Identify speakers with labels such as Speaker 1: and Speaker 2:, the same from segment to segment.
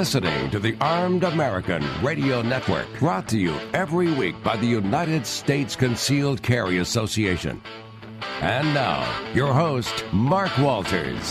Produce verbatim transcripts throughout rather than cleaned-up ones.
Speaker 1: listening to the Armed American Radio Network, brought to you every week by the United States Concealed Carry Association. And now, your host, Mark Walters.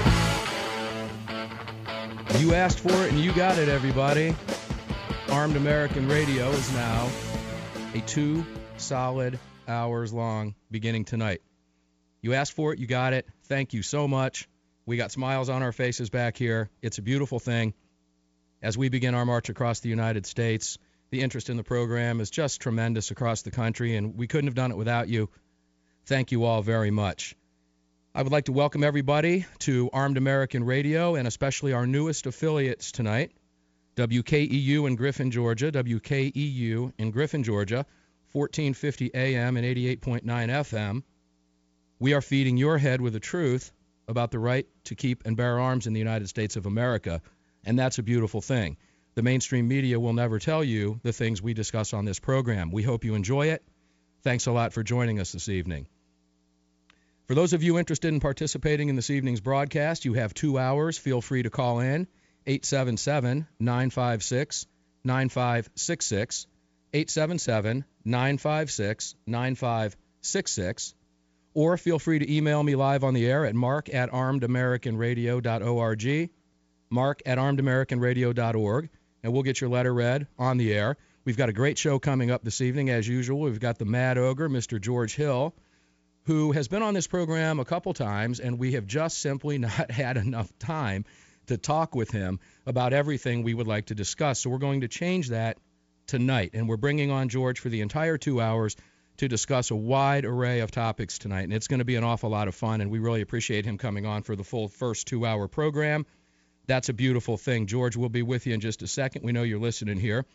Speaker 2: You asked for it and you got it, everybody. Armed American Radio is now a two solid hours long beginning tonight. You asked for it, you got it. Thank you so much. We got smiles on our faces back here. It's a beautiful thing. As we begin our march across the United States, the interest in the program is just tremendous across the country, and we couldn't have done it without you. Thank you all very much. I would like to welcome everybody to Armed American Radio, and especially our newest affiliates tonight, W K E U in Griffin, Georgia, W K E U in Griffin, Georgia, fourteen fifty A M and eighty-eight point nine F M. We are feeding your head with the truth about the right to keep and bear arms in the United States of America, and that's a beautiful thing. The mainstream media will never tell you the things we discuss on this program. We hope you enjoy it. Thanks a lot for joining us this evening. For those of you interested in participating in this evening's broadcast, you have two hours. Feel free to call in, eight seven seven, nine five six, nine five six six, eight seven seven, nine five six, nine five six six. Or feel free to email me live on the air at mark at armed american radio dot org, mark at armed american radio dot org, and we'll get your letter read on the air. We've got a great show coming up this evening, as usual. We've got the Mad Ogre, Mister George Hill, who has been on this program a couple times, and we have just simply not had enough time to talk with him about everything we would like to discuss. So we're going to change that tonight, and we're bringing on George for the entire two hours to discuss a wide array of topics tonight, and it's going to be an awful lot of fun, and we really appreciate him coming on for the full first two-hour program. That's a beautiful thing. George will be with you in just a second. We know you're listening here.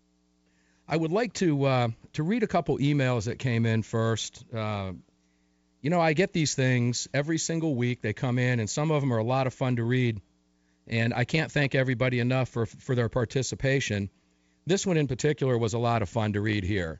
Speaker 2: I would like to uh, to read a couple emails that came in first. Uh, you know, I get these things every single week. They come in, and some of them are a lot of fun to read, and I can't thank everybody enough for, for their participation. This one in particular was a lot of fun to read here.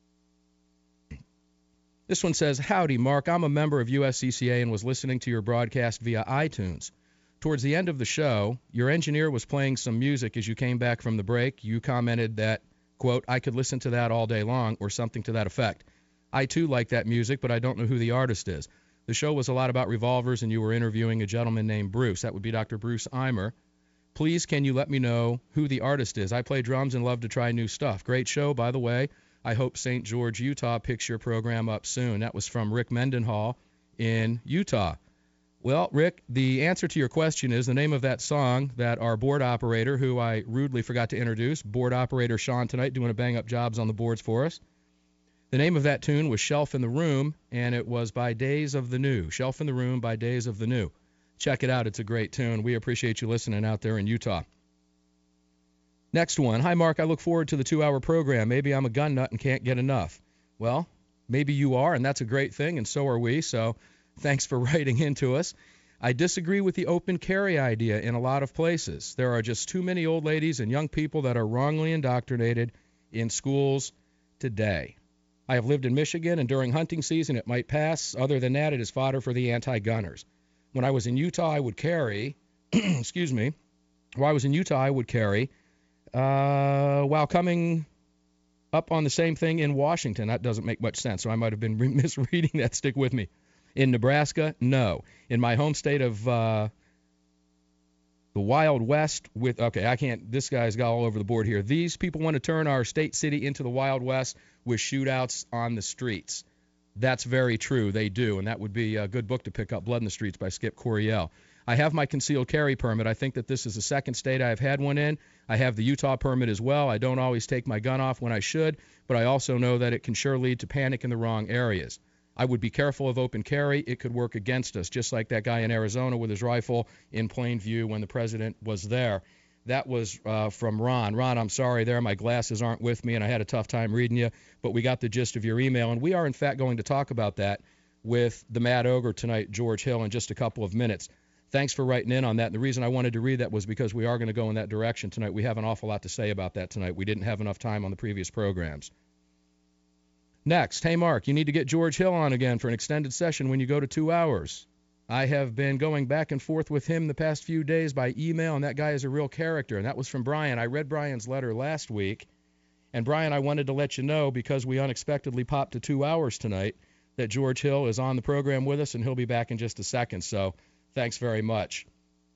Speaker 2: This one says, "Howdy, Mark. I'm a member of U S C C A and was listening to your broadcast via iTunes. Towards the end of the show, your engineer was playing some music as you came back from the break. You commented that, quote, I could listen to that all day long, or something to that effect. I, too, like that music, but I don't know who the artist is. The show was a lot about revolvers, and you were interviewing a gentleman named Bruce. That would be Doctor Bruce Eimer. Please, can you let me know who the artist is? I play drums and love to try new stuff. Great show, by the way. I hope Saint George, Utah picks your program up soon." That was from Rick Mendenhall in Utah. Well, Rick, the answer to your question is the name of that song that our board operator, who I rudely forgot to introduce, board operator Sean tonight, doing a bang-up jobs on the boards for us. The name of that tune was Shelf in the Room, and it was by Days of the New. Shelf in the Room by Days of the New. Check it out. It's a great tune. We appreciate you listening out there in Utah. Next one. "Hi, Mark. I look forward to the two-hour program. Maybe I'm a gun nut and can't get enough." Well, maybe you are, and that's a great thing, and so are we, so thanks for writing into us. "I disagree with the open carry idea in a lot of places. There are just too many old ladies and young people that are wrongly indoctrinated in schools today. I have lived in Michigan, and during hunting season it might pass. Other than that, it is fodder for the anti-gunners. When I was in Utah, I would carry, excuse me, while I was in Utah, I would carry, Uh, while coming up on the same thing in Washington." That doesn't make much sense, so I might have been re- misreading that. Stick with me. "In Nebraska, no. In my home state of uh, the Wild West with, okay, I can't, this guy's got all over the board here. These people want to turn our state city into the Wild West with shootouts on the streets." That's very true. They do, and that would be a good book to pick up, Blood in the Streets by Skip Coryell. "I have my concealed carry permit. I think that this is the second state I have had one in. I have the Utah permit as well. I don't always take my gun off when I should, but I also know that it can sure lead to panic in the wrong areas. I would be careful of open carry. It could work against us, just like that guy in Arizona with his rifle in plain view when the president was there." That was uh, from Ron. Ron, I'm sorry there. My glasses aren't with me, and I had a tough time reading you, but we got the gist of your email, and we are, in fact, going to talk about that with the Mad Ogre tonight, George Hill, in just a couple of minutes. Thanks for writing in on that. And the reason I wanted to read that was because we are going to go in that direction tonight. We have an awful lot to say about that tonight. We didn't have enough time on the previous programs. Next, "Hey, Mark, you need to get George Hill on again for an extended session when you go to two hours. I have been going back and forth with him the past few days by email, and that guy is a real character. And that was from Brian. I read Brian's letter last week. And, Brian, I wanted to let you know, because we unexpectedly popped to two hours tonight, that George Hill is on the program with us, and he'll be back in just a second. So thanks very much.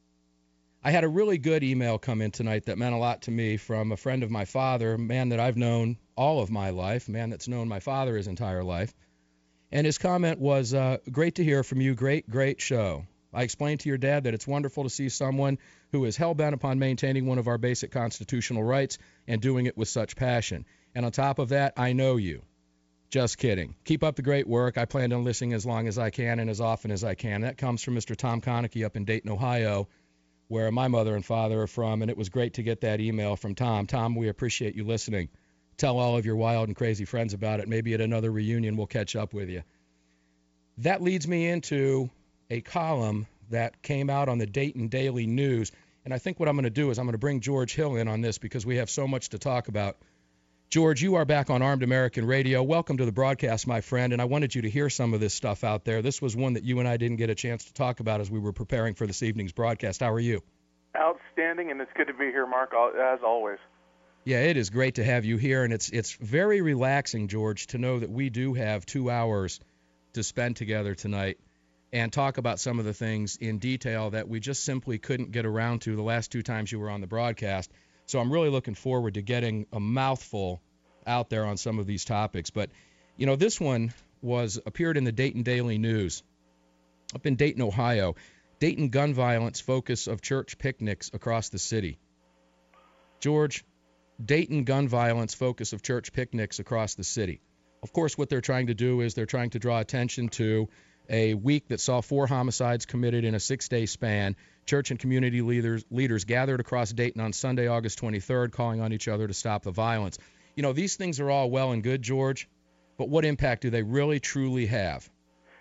Speaker 2: I had a really good email come in tonight that meant a lot to me from a friend of my father, a man that I've known all of my life, a man that's known my father his entire life. And his comment was, uh, great to hear from you, great, great show. I explained to your dad that it's wonderful to see someone who is hell-bent upon maintaining one of our basic constitutional rights and doing it with such passion. And on top of that, I know you. Just kidding. Keep up the great work. I plan on listening as long as I can and as often as I can. That comes from Mister Tom Konecki up in Dayton, Ohio, where my mother and father are from, and it was great to get that email from Tom. Tom, we appreciate you listening. Tell all of your wild and crazy friends about it. Maybe at another reunion we'll catch up with you. That leads me into a column that came out on the Dayton Daily News, and I think what I'm going to do is I'm going to bring George Hill in on this because we have so much to talk about. George, you are back on Armed American Radio. Welcome to the broadcast, my friend, and I wanted you to hear some of this stuff out there. This was one that you and I didn't get a chance to talk about as we were preparing for this evening's broadcast. How are you?
Speaker 3: Outstanding, and it's good to be here, Mark, as always.
Speaker 2: Yeah, it is great to have you here, and it's it's very relaxing, George, to know that we do have two hours to spend together tonight and talk about some of the things in detail that we just simply couldn't get around to the last two times you were on the broadcast. So I'm really looking forward to getting a mouthful out there on some of these topics. But, you know, this one was appeared in the Dayton Daily News up in Dayton, Ohio. Dayton gun violence focus of church picnics across the city. George, Dayton gun violence focus of church picnics across the city. Of course, what they're trying to do is they're trying to draw attention to a week that saw four homicides committed in a six-day span. Church and community leaders leaders gathered across Dayton on Sunday, August twenty-third, calling on each other to stop the violence. You know, these things are all well and good, George, but what impact do they really, truly have?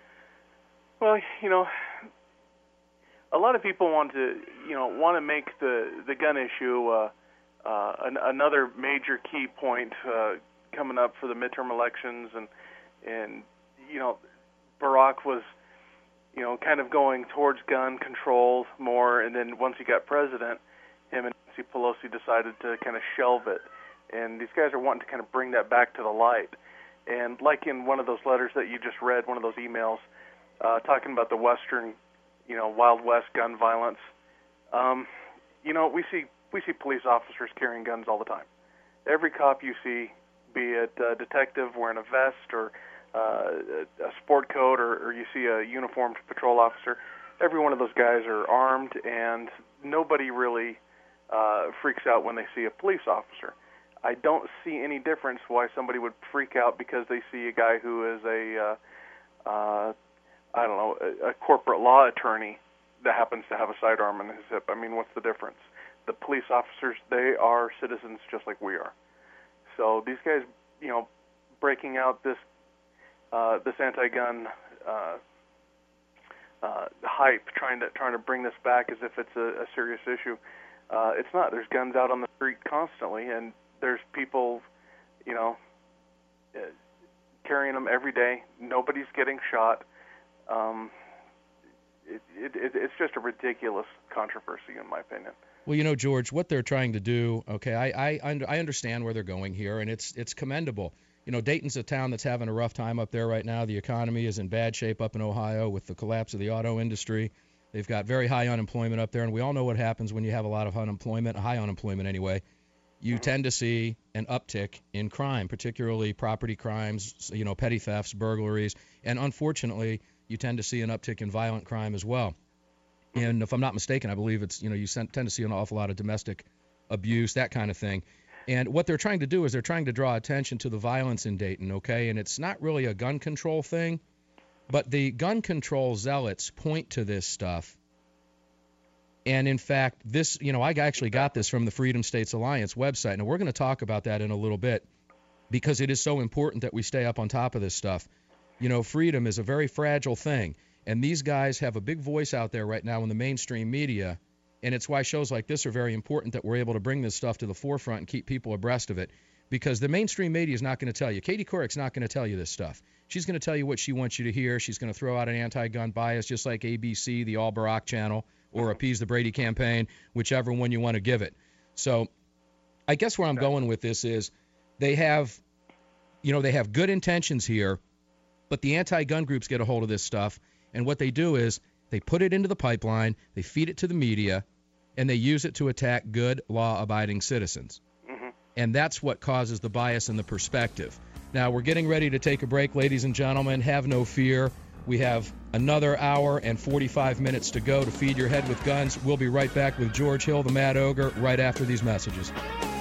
Speaker 3: Well, you know, a lot of people want to, you know, want to make the, the gun issue uh, uh, an, another major key point uh, coming up for the midterm elections, and and you know, Barack was, you know, kind of going towards gun control more, and then once he got president, him and Nancy Pelosi decided to kind of shelve it, and these guys are wanting to kind of bring that back to the light. And like in one of those letters that you just read, one of those emails, uh, talking about the Western, you know, Wild West gun violence, um, you know, we see we see police officers carrying guns all the time. Every cop you see, be it a detective wearing a vest or uh, a sport coat, or, or you see a uniformed patrol officer, every one of those guys are armed, and nobody really uh, freaks out when they see a police officer. I don't see any difference why somebody would freak out because they see a guy who is a, uh, uh, I don't know, a, a corporate law attorney that happens to have a sidearm in his hip. I mean, what's the difference? The police officers, they are citizens just like we are. So these guys, you know, breaking out this uh, this anti-gun uh, uh, hype, trying to trying to bring this back as if it's a, a serious issue. Uh, it's not. There's guns out on the street constantly, and there's people, you know, uh, carrying them every day. Nobody's getting shot. Um, it, it, it, it's just a ridiculous controversy, in my opinion.
Speaker 2: Well, you know, George, what they're trying to do, okay, I I, I understand where they're going here, and it's it's commendable. You know, Dayton's a town that's having a rough time up there right now. The economy is in bad shape up in Ohio with the collapse of the auto industry. They've got very high unemployment up there, and we all know what happens when you have a lot of unemployment, high unemployment anyway. You mm-hmm. tend to see an uptick in crime, particularly property crimes, you know, petty thefts, burglaries, and unfortunately, you tend to see an uptick in violent crime as well. And if I'm not mistaken, I believe it's, you know, you tend to see an awful lot of domestic abuse, that kind of thing. And what they're trying to do is they're trying to draw attention to the violence in Dayton, okay? And it's not really a gun control thing, but the gun control zealots point to this stuff. And in fact, this, you know, I actually got this from the Freedom States Alliance website, and we're going to talk about that in a little bit because it is so important that we stay up on top of this stuff. You know, freedom is a very fragile thing. And these guys have a big voice out there right now in the mainstream media, And it's why shows like this are very important, that we're able to bring this stuff to the forefront and keep people abreast of it. Because the mainstream media is not going to tell you. Katie Couric's not going to tell you this stuff. She's going to tell you what she wants you to hear. She's going to throw out an anti-gun bias just like A B C, the All Barack channel, or Appease the Brady campaign, whichever one you want to give it. So I guess where I'm going with this is they have, you know, they have good intentions here, but the anti-gun groups get a hold of this stuff, and what they do is they put it into the pipeline, they feed it to the media, and they use it to attack good, law-abiding citizens. Mm-hmm. And that's what causes the bias and the perspective. Now, we're getting ready to take a break, ladies and gentlemen. Have no fear. We have another hour and forty-five minutes to go to Feed Your Head with Guns. We'll be right back with George Hill, the Mad Ogre, right after these messages.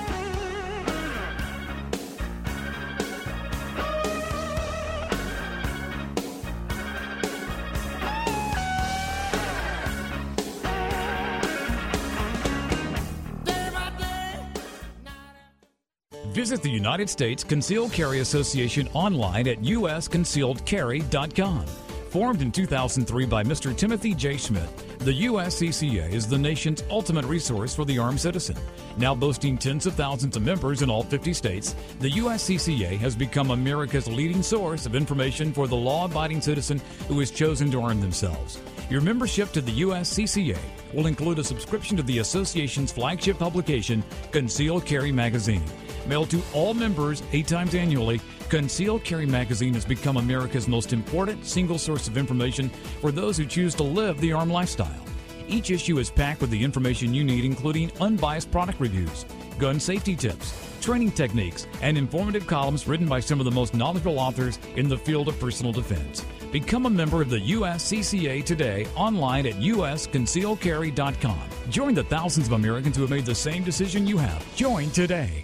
Speaker 4: Visit the United States Concealed Carry Association online at U S concealed carry dot com. Formed in two thousand three by Mister Timothy J. Schmidt, the U S C C A is the nation's ultimate resource for the armed citizen. Now boasting tens of thousands of members in all fifty states, the U S C C A has become America's leading source of information for the law-abiding citizen who has chosen to arm themselves. Your membership to the U S C C A will include a subscription to the association's flagship publication, Concealed Carry Magazine. Mailed to all members eight times annually, Concealed Carry Magazine has become America's most important single source of information for those who choose to live the armed lifestyle. Each issue is packed with the information you need, including unbiased product reviews, gun safety tips, training techniques, and informative columns written by some of the most knowledgeable authors in the field of personal defense. Become a member of the U S C C A today online at U S concealed carry dot com. Join the thousands of Americans who have made the same decision you have. Join today.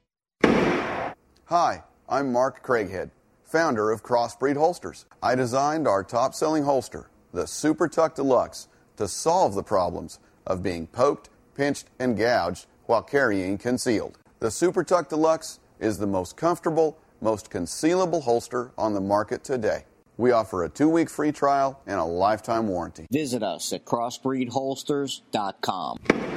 Speaker 5: Hi, I'm Mark Craighead, founder of Crossbreed Holsters. I designed our top-selling holster, the Super Tuck Deluxe, to solve the problems of being poked, pinched, and gouged while carrying concealed. The Super Tuck Deluxe is the most comfortable, most concealable holster on the market today. We offer a two-week free trial and a lifetime warranty.
Speaker 6: Visit us at crossbreed holsters dot com.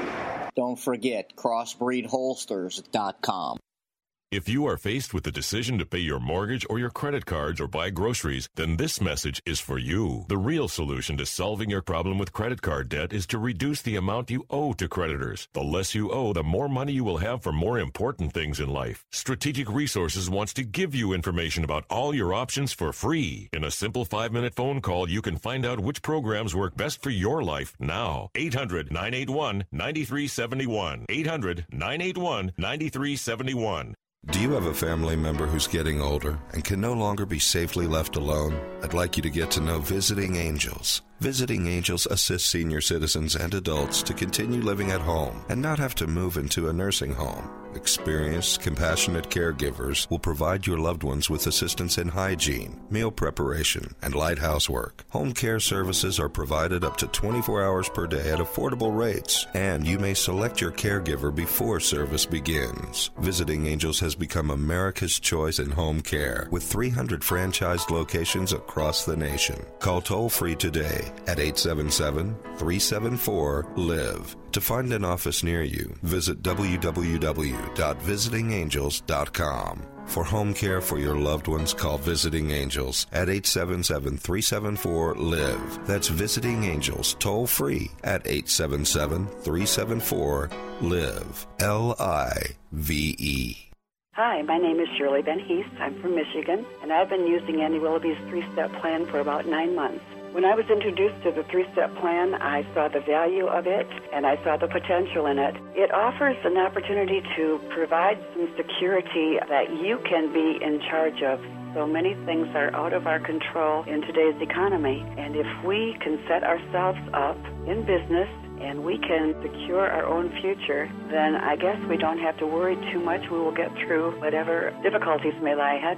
Speaker 6: Don't forget crossbreed holsters dot com.
Speaker 7: If you are faced with the decision to pay your mortgage or your credit cards or buy groceries, then this message is for you. The real solution to solving your problem with credit card debt is to reduce the amount you owe to creditors. The less you owe, the more money you will have for more important things in life. Strategic Resources wants to give you information about all your options for free. In a simple five-minute phone call, you can find out which programs work best for your life now. eight hundred, nine eight one, nine three seven one. eight hundred, nine eight one, nine three seven one.
Speaker 8: Do you have a family member who's getting older and can no longer be safely left alone? I'd like you to get to know Visiting Angels. Visiting Angels assists senior citizens and adults to continue living at home and not have to move into a nursing home. Experienced, compassionate caregivers will provide your loved ones with assistance in hygiene, meal preparation, and light housework. Home care services are provided up to twenty-four hours per day at affordable rates, and you may select your caregiver before service begins. Visiting Angels has become America's choice in home care, with three hundred franchised locations across the nation. Call toll-free today at eight seven seven, three seven four, LIVE. To find an office near you, visit w w w dot visiting angels dot com. For home care for your loved ones, call Visiting Angels at eight seven seven, three seven four, LIVE. That's Visiting Angels, toll-free at eight seven seven, three seven four, LIVE. L I V E.
Speaker 9: Hi, my name is Shirley Van Hees. I'm from Michigan, and I've been using Andy Willoughby's three-step plan for about nine months. When I was introduced to the three-step plan, I saw the value of it, and I saw the potential in it. It offers an opportunity to provide some security that you can be in charge of. So many things are out of our control in today's economy, and if we can set ourselves up in business and we can secure our own future, then I guess we don't have to worry too much. We will get through whatever difficulties may lie ahead.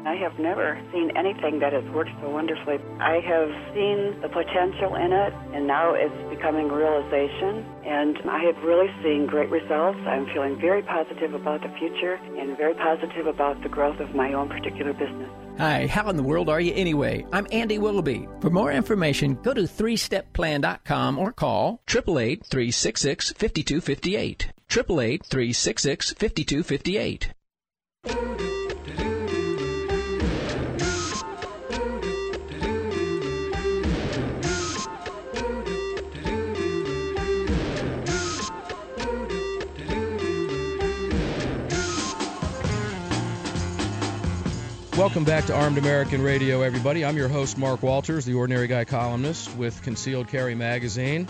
Speaker 9: I have never seen anything that has worked so wonderfully. I have seen the potential in it, and now it's becoming realization, and I have really seen great results. I'm feeling very positive about the future and very positive about the growth of my own particular business.
Speaker 10: Hi, how in the world are you anyway? I'm Andy Willoughby. For more information, go to three step plan dot com or call eight eight eight, three six six, five two five eight. eight eight eight, three six six, five two five eight.
Speaker 2: Welcome back to Armed American Radio, everybody. I'm your host, Mark Walters, the Ordinary Guy columnist with Concealed Carry Magazine.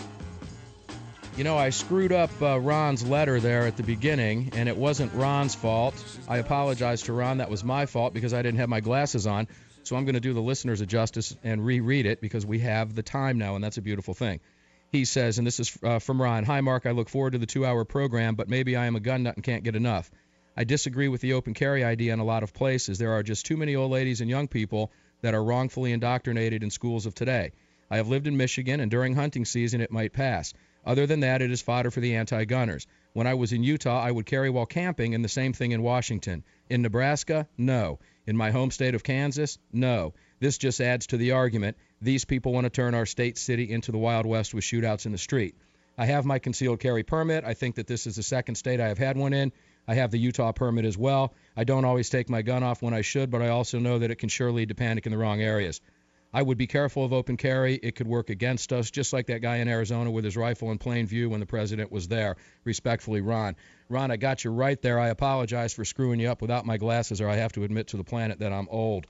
Speaker 2: You know, I screwed up uh, Ron's letter there at the beginning, and it wasn't Ron's fault. I apologize to Ron. That was my fault because I didn't have my glasses on. So I'm going to do the listeners a justice and reread it because we have the time now, and that's a beautiful thing. He says, and this is uh, from Ron, "Hi, Mark. I look forward to the two-hour program, but maybe I am a gun nut and can't get enough. I disagree with the open carry idea in a lot of places. There are just too many old ladies and young people that are wrongfully indoctrinated in schools of today. I have lived in Michigan, and during hunting season it might pass. Other than that, it is fodder for the anti-gunners. When I was in Utah, I would carry while camping, and the same thing in Washington. In Nebraska, no. In my home state of Kansas, no. This just adds to the argument. These people want to turn our state city into the Wild West with shootouts in the street. I have my concealed carry permit. I think that this is the second state I have had one in. I have the Utah permit as well. I don't always take my gun off when I should, but I also know that it can sure lead to panic in the wrong areas. I would be careful of open carry. It could work against us, just like that guy in Arizona with his rifle in plain view when the president was there. Respectfully, Ron. Ron, I got you right there. I apologize for screwing you up without my glasses, or I have to admit to the planet that I'm old.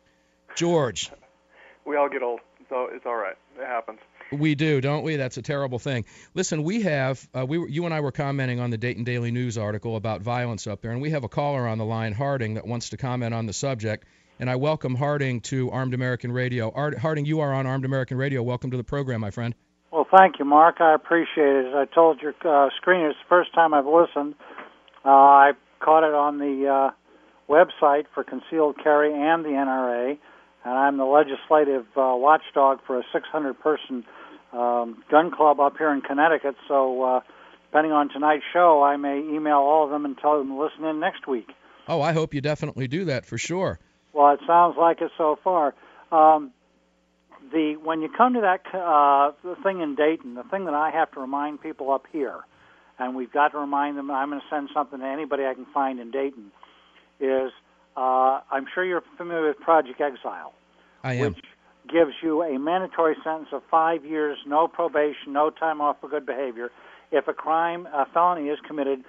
Speaker 2: George.
Speaker 3: We all get old, so it's all right. It happens.
Speaker 2: We do, don't we? That's a terrible thing. Listen, we have, uh, we were, you and I were commenting on the Dayton Daily News article about violence up there, and we have a caller on the line, Harding, that wants to comment on the subject, and I welcome Harding to Armed American Radio. Art, Harding, you are on Armed American Radio. Welcome to the program, my friend.
Speaker 11: Well, thank you, Mark. I appreciate it. As I told your uh, screener, it's the first time I've listened. Uh, I caught it on the uh, website for Concealed Carry and the N R A, and I'm the legislative uh, watchdog for a six hundred person Um, gun club up here in Connecticut, so uh, depending on tonight's show, I may email all of them and tell them to listen in next week.
Speaker 2: Oh, I hope you definitely do that for sure.
Speaker 11: Well, it sounds like it so far. Um, the when you come to that uh, the thing in Dayton, the thing that I have to remind people up here, and we've got to remind them, I'm going to send something to anybody I can find in Dayton, is uh, I'm sure you're familiar with Project Exile.
Speaker 2: I am.
Speaker 11: Which gives you a mandatory sentence of five years, no probation, no time off for good behavior, if a crime, a felony is committed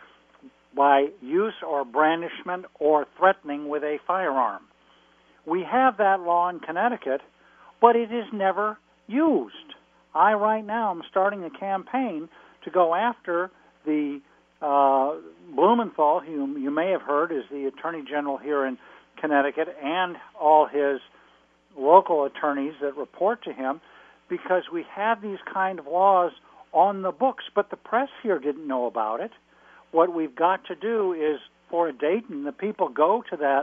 Speaker 11: by use or brandishment or threatening with a firearm. We have that law in Connecticut, but it is never used. I, right now, am starting a campaign to go after the uh, Blumenthal, who you may have heard is the Attorney General here in Connecticut, and all his local attorneys that report to him, because we have these kind of laws on the books, but the press here didn't know about it. What we've got to do is, for Dayton, the people go to that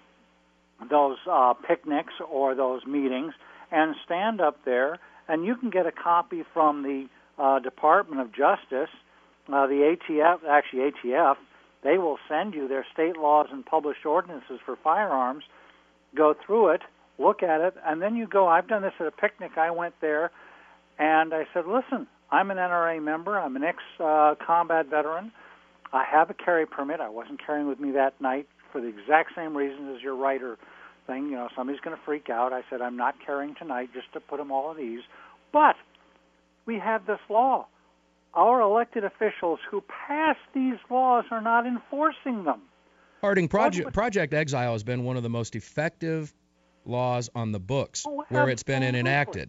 Speaker 11: those uh, picnics or those meetings and stand up there, and you can get a copy from the uh, Department of Justice, uh, the A T F, actually A T F. They will send you their state laws and published ordinances for firearms. Go through it, look at it, and then you go. I've done this at a picnic. I went there, and I said, listen, I'm an N R A member. I'm an ex-combat uh, veteran. I have a carry permit. I wasn't carrying with me that night for the exact same reasons as your writer thing. You know, somebody's going to freak out. I said, I'm not carrying tonight, just to put them all at ease. But we have this law. Our elected officials who pass these laws are not enforcing them.
Speaker 2: Harding, Project, Project Exile has been one of the most effective laws on the books
Speaker 11: oh,
Speaker 2: where it's been enacted.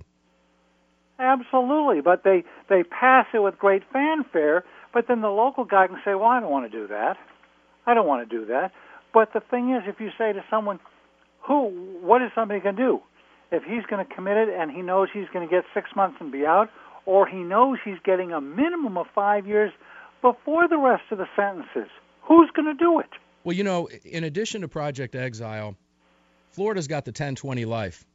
Speaker 11: Absolutely, but they, they pass it with great fanfare, but then the local guy can say, well, I don't want to do that. I don't want to do that. But the thing is, if you say to someone, who, what is somebody going to do? If he's going to commit it and he knows he's going to get six months and be out, or he knows he's getting a minimum of five years before the rest of the sentences, who's going to do it?
Speaker 2: Well, you know, in addition to Project Exile, Florida's got the ten twenty life.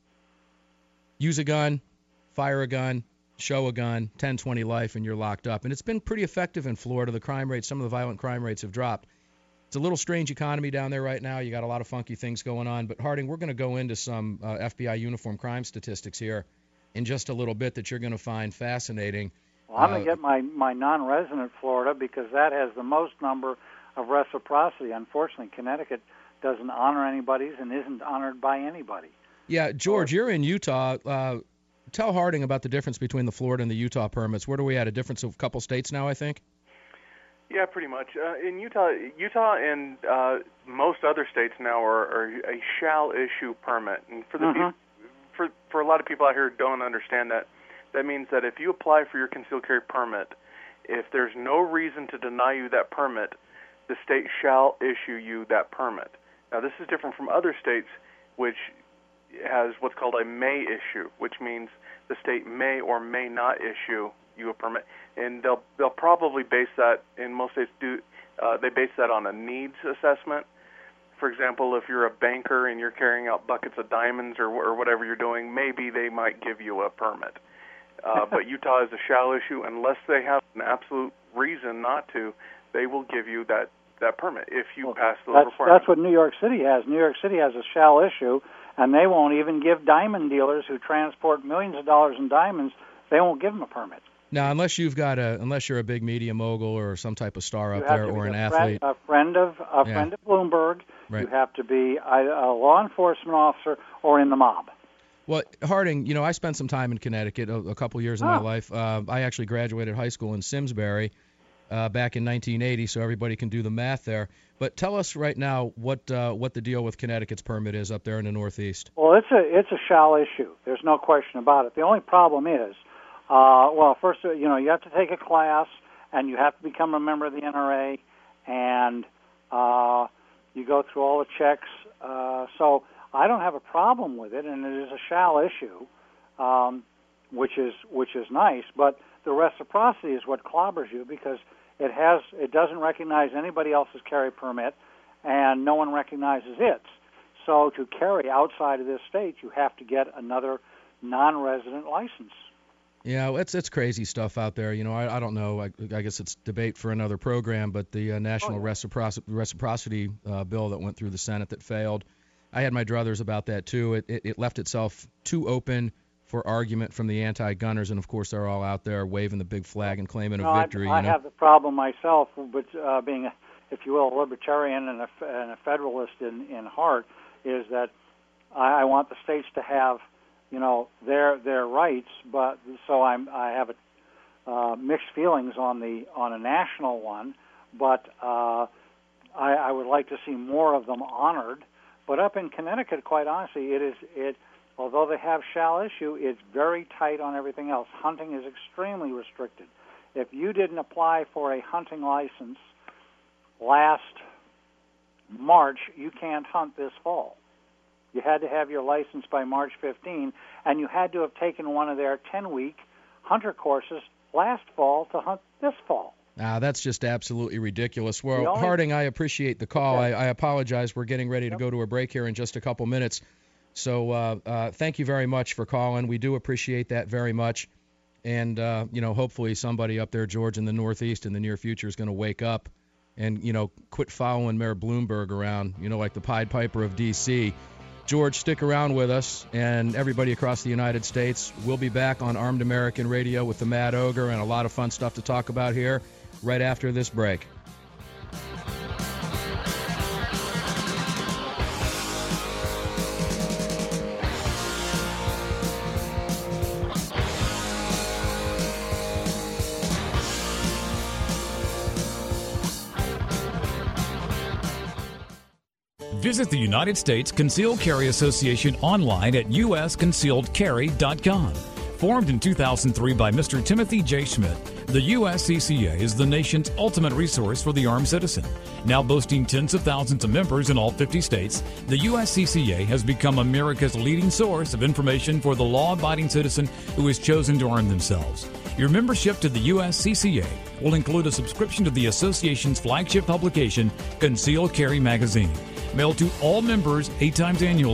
Speaker 2: Use a gun, fire a gun, show a gun, ten twenty life, and you're locked up. And it's been pretty effective in Florida. The crime rates, some of the violent crime rates have dropped. It's a little strange economy down there right now. You got a lot of funky things going on. But, Harding, we're going to go into some uh, F B I uniform crime statistics here in just a little bit that you're going to find fascinating.
Speaker 11: Well, I'm
Speaker 2: uh,
Speaker 11: going to get my, my non-resident Florida because that has the most number of reciprocity. Unfortunately, Connecticut doesn't honor anybody's and isn't honored by anybody.
Speaker 2: Yeah, George, you're in Utah. Uh, tell Harding about the difference between the Florida and the Utah permits. Where are we at? A difference of a couple states now, I think?
Speaker 3: Yeah, pretty much. Uh, in Utah, Utah and uh, most other states now are, are a shall issue permit. And for the
Speaker 11: Mm-hmm.
Speaker 3: peop- for for a lot of people out here who don't understand that, that means that if you apply for your concealed carry permit, if there's no reason to deny you that permit, the state shall issue you that permit. Now, this is different from other states, which has what's called a may issue, which means the state may or may not issue you a permit, and they'll they'll probably base that in most states do uh, they base that on a needs assessment. For example, if you're a banker and you're carrying out buckets of diamonds or or whatever you're doing, maybe they might give you a permit. Uh, but Utah is a shall issue unless they have an absolute reason not to. They will give you that, that permit if you well, pass those
Speaker 11: that's,
Speaker 3: requirements.
Speaker 11: That's what New York City has. New York City has a shall issue, and they won't even give diamond dealers who transport millions of dollars in diamonds. They won't give them a permit.
Speaker 2: Now, unless you've got a, unless you're a big media mogul or some type of star
Speaker 11: you
Speaker 2: up
Speaker 11: have
Speaker 2: there
Speaker 11: to
Speaker 2: or
Speaker 11: be
Speaker 2: an
Speaker 11: a
Speaker 2: athlete,
Speaker 11: friend, a friend of a
Speaker 2: yeah.
Speaker 11: friend of Bloomberg.
Speaker 2: Right.
Speaker 11: You have to be a, a law enforcement officer or in the mob.
Speaker 2: Well, Harding, you know, I spent some time in Connecticut, a, a couple years in
Speaker 11: oh.
Speaker 2: my life. Uh, I actually graduated high school in Simsbury uh, back in nineteen eighty, so everybody can do the math there. But tell us right now what uh, what the deal with Connecticut's permit is up there in the Northeast.
Speaker 11: Well, it's a it's a shall issue. There's no question about it. The only problem is, uh, well, first, you know, you have to take a class, and you have to become a member of the N R A, and uh, you go through all the checks. Uh, so I don't have a problem with it, and it is a shall issue, um, which is which is nice. But the reciprocity is what clobbers you because it has it doesn't recognize anybody else's carry permit, and no one recognizes its. So to carry outside of this state, you have to get another non-resident license.
Speaker 2: Yeah, it's it's crazy stuff out there. You know, I, I don't know. I, I guess it's debate for another program. But the uh, national oh, yeah. reciprocity, reciprocity uh, bill that went through the Senate that failed, I had my druthers about that too. It, it it left itself too open for argument from the anti-gunners, and of course they're all out there waving the big flag and claiming
Speaker 11: no,
Speaker 2: a victory.
Speaker 11: I, I
Speaker 2: you know?
Speaker 11: have the problem myself, but uh, being, a, if you will, a libertarian and a, and a federalist in, in heart, is that I, I want the states to have, you know, their their rights, but so I'm I have a, uh, mixed feelings on the on a national one, but uh, I, I would like to see more of them honored. But up in Connecticut, quite honestly, it is it. Although they have shall issue, it's very tight on everything else. Hunting is extremely restricted. If you didn't apply for a hunting license last March, you can't hunt this fall. You had to have your license by March fifteenth, and you had to have taken one of their ten-week hunter courses last fall to hunt this fall.
Speaker 2: Ah, that's just absolutely ridiculous. Well,
Speaker 11: only,
Speaker 2: Harding, I appreciate the call.
Speaker 11: Okay.
Speaker 2: I, I apologize. We're getting ready to
Speaker 11: yep.
Speaker 2: go to a break here in just a couple minutes. So uh, uh, thank you very much for calling. We do appreciate that very much. And, uh, you know, hopefully somebody up there, George, in the Northeast in the near future is going to wake up and, you know, quit following Mayor Bloomberg around, you know, like the Pied Piper of D C George, stick around with us, and everybody across the United States. We'll be back on Armed American Radio with the Mad Ogre and a lot of fun stuff to talk about here right after this break.
Speaker 4: Visit the United States Concealed Carry Association online at U S concealed carry dot com. Formed in two thousand three by Mister Timothy J. Schmidt, the U S C C A is the nation's ultimate resource for the armed citizen. Now boasting tens of thousands of members in all fifty states, the U S C C A has become America's leading source of information for the law-abiding citizen who has chosen to arm themselves. Your membership to the U S C C A will include a subscription to the association's flagship publication, Concealed Carry Magazine. Mailed to all members eight times annually,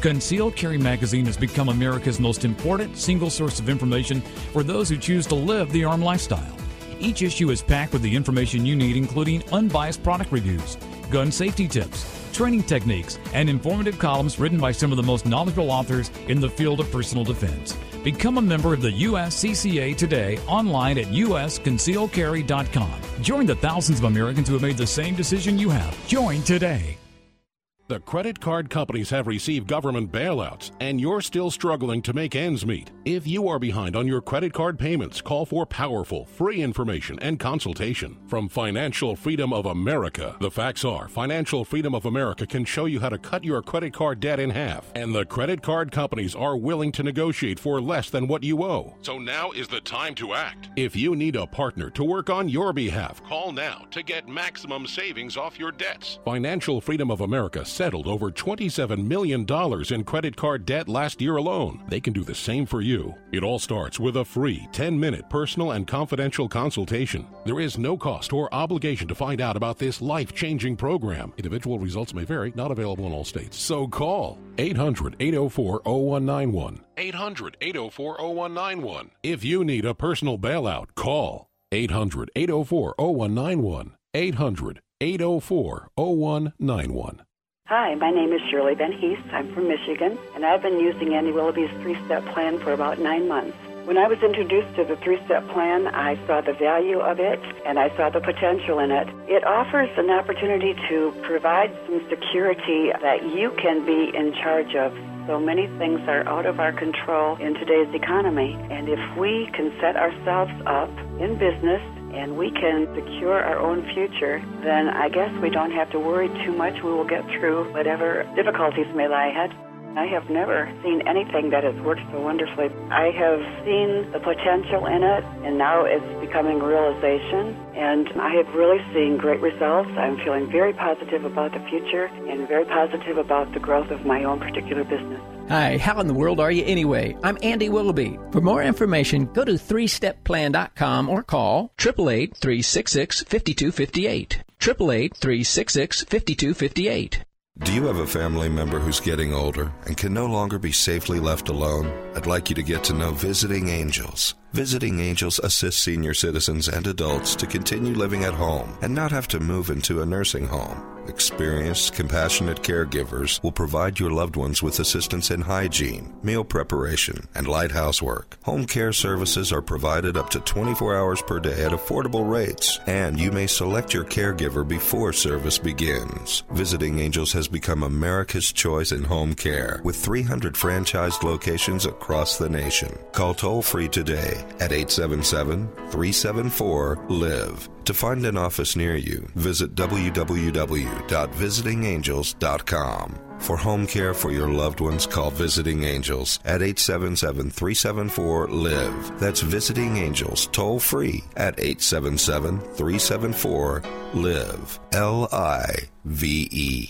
Speaker 4: Concealed Carry Magazine has become America's most important single source of information for those who choose to live the armed lifestyle. Each issue is packed with the information you need, including unbiased product reviews, gun safety tips, training techniques, and informative columns written by some of the most knowledgeable authors in the field of personal defense. Become a member of the U S C C A today online at U S concealed carry dot com. Join the thousands of Americans who have made the same decision you have. Join today.
Speaker 12: The credit card companies have received government bailouts, and you're still struggling to make ends meet. If you are behind on your credit card payments, call for powerful, free information and consultation from Financial Freedom of America. The facts are, Financial Freedom of America can show you how to cut your credit card debt in half, and the credit card companies are willing to negotiate for less than what you owe. So now is the time to act. If you need a partner to work on your behalf, call now to get maximum savings off your debts. Financial Freedom of America settled over twenty-seven million dollars in credit card debt last year alone. They can do the same for you. It all starts with a free ten-minute personal and confidential consultation. There is no cost or obligation to find out about this life-changing program. Individual results may vary, not available in all states. So call eight hundred, eight oh four, oh one nine one. eight hundred, eight oh four, oh one nine one. If you need a personal bailout, call eight hundred, eight oh four, oh one nine one. eight hundred, eight oh four, oh one nine one.
Speaker 9: Hi, my name is Shirley Van Hees. I'm from Michigan, and I've been using Andy Willoughby's three-step plan for about nine months. When I was introduced to the three-step plan, I saw the value of it, and I saw the potential in it. It offers an opportunity to provide some security that you can be in charge of. So many things are out of our control in today's economy, and if we can set ourselves up in business and we can secure our own future, then I guess we don't have to worry too much. We will get through whatever difficulties may lie ahead. I have never seen anything that has worked so wonderfully. I have seen the potential in it, and now it's becoming realization, and I have really seen great results. I'm feeling very positive about the future and very positive about the growth of my own particular business.
Speaker 10: Hi, how in the world are you anyway? I'm Andy Willoughby. For more information, go to three step plan dot com or call eight eight eight, three six six, five two five eight. eight eight eight, three six six, five two five eight.
Speaker 8: Do you have a family member who's getting older and can no longer be safely left alone? I'd like you to get to know Visiting Angels. Visiting Angels assists senior citizens and adults to continue living at home and not have to move into a nursing home. Experienced, compassionate caregivers will provide your loved ones with assistance in hygiene, meal preparation, and light housework. Home care services are provided up to twenty-four hours per day at affordable rates, and you may select your caregiver before service begins. Visiting Angels has become America's choice in home care, with three hundred franchised locations across the nation. Call toll-free today at eight seven seven, three seven four, live. To find an office near you, visit w w w dot visiting angels dot com. For home care for your loved ones, call Visiting Angels at eight seven seven, three seven four, live. That's Visiting Angels toll-free at eight seven seven, three seven four, live. L I V E.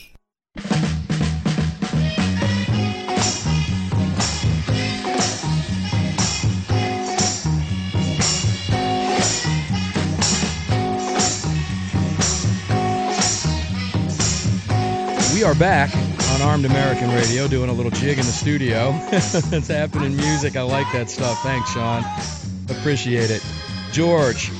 Speaker 2: We are back on Armed American Radio doing a little jig in the studio. It's happening music. I like that stuff. Thanks, Sean. Appreciate it. George,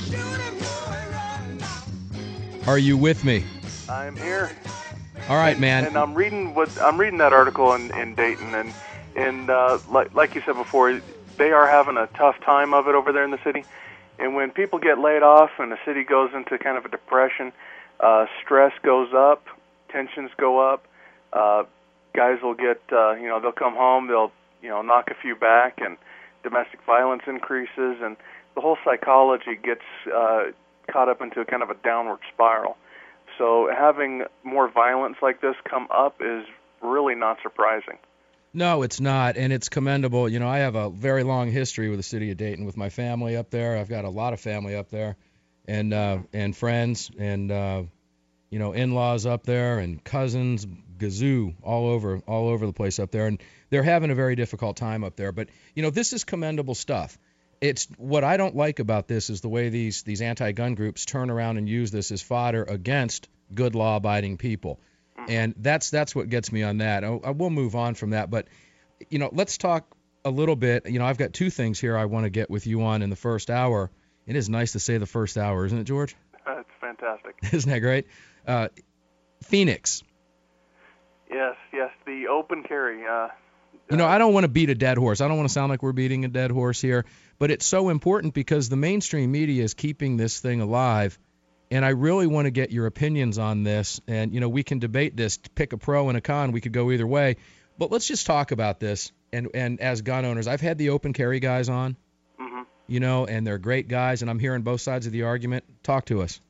Speaker 2: are you with me?
Speaker 3: I'm here.
Speaker 2: All right, man.
Speaker 3: And I'm reading what I'm reading that article in, in Dayton, and and uh, like like you said before, they are having a tough time of it over there in the city. And when people get laid off and the city goes into kind of a depression, uh, stress goes up. Tensions go up. Uh, guys will get, uh, you know, they'll come home, they'll, you know, knock a few back, and domestic violence increases, and the whole psychology gets uh, caught up into kind of a downward spiral. So having more violence like this come up is really not surprising.
Speaker 2: No, it's not, and it's commendable. You know, I have a very long history with the city of Dayton with my family up there. I've got a lot of family up there, and uh, and friends, and uh, you know, in-laws up there, and cousins, gazoo, all over, all over the place up there, and they're having a very difficult time up there. But you know, this is commendable stuff. It's what I don't like about this is the way these these anti-gun groups turn around and use this as fodder against good law-abiding people. And that's that's what gets me on that. I, I will move on from that, but you know, let's talk a little bit. You know, I've got two things here I want to get with you on in the first hour. It is nice to say the first hour, isn't it, George?
Speaker 3: That's fantastic.
Speaker 2: Isn't that great? Uh, Phoenix.
Speaker 3: Yes, yes, the open carry. Uh,
Speaker 2: you know, I don't want to beat a dead horse. I don't want to sound like we're beating a dead horse here, but it's so important because the mainstream media is keeping this thing alive. And I really want to get your opinions on this. And, you know, we can debate this, pick a pro and a con. We could go either way. But let's just talk about this. And, and as gun owners, I've had the open carry guys on,
Speaker 3: mm-hmm.
Speaker 2: you know, and they're great guys. And I'm hearing both sides of the argument. Talk to us.